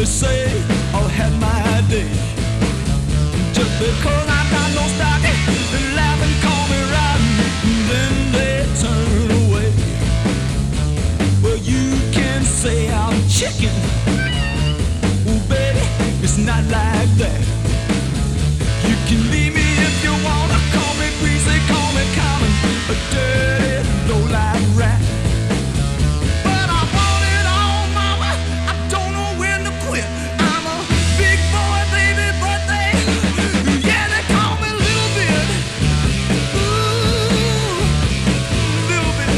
say I'll have my day. Just because I got no stocking, they laugh and call me rotten, then they turn away. Well, you can say I'm chicken. Oh, baby, it's not like that. You can leave me if you wanna. Call me greasy, call me common, a dirty, low-life rat. But I want it all, mama. I don't know when to quit. I'm a big boy, baby, but yeah, they call me little bit. Ooh, little bit.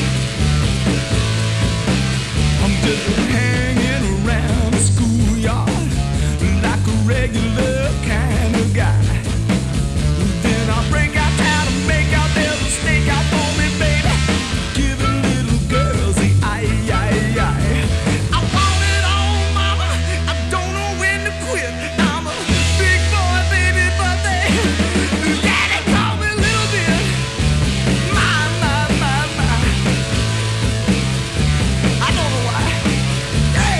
I'm just hanging around the schoolyard like a regular kind of guy. Then I break out town and make out there's a stake out for me, baby. Giving little girls the aye. I want it all, mama. I don't know when to quit. I'm a big boy, baby, but yeah, they call me little bit. My. I don't know why. Yeah.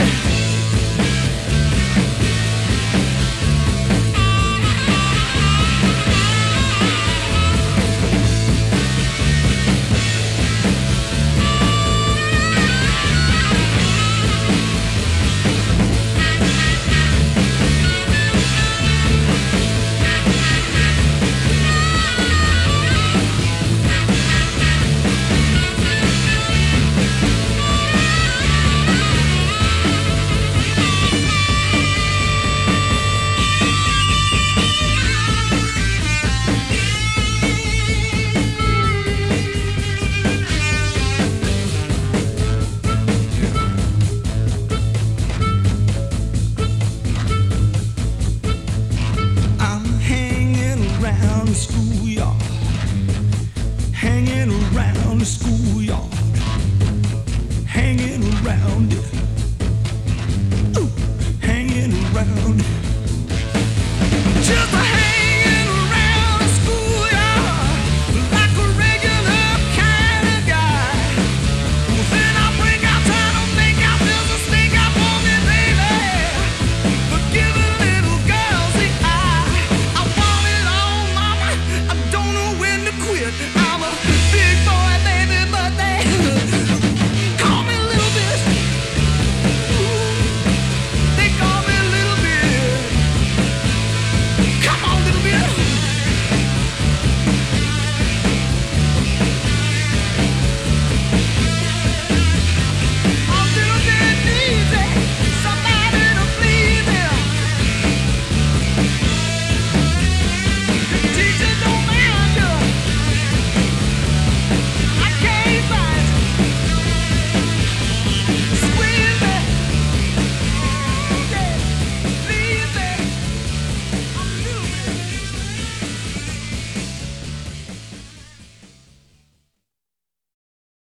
I'm hanging around the schoolyard, hanging around the schoolyard, hanging around it.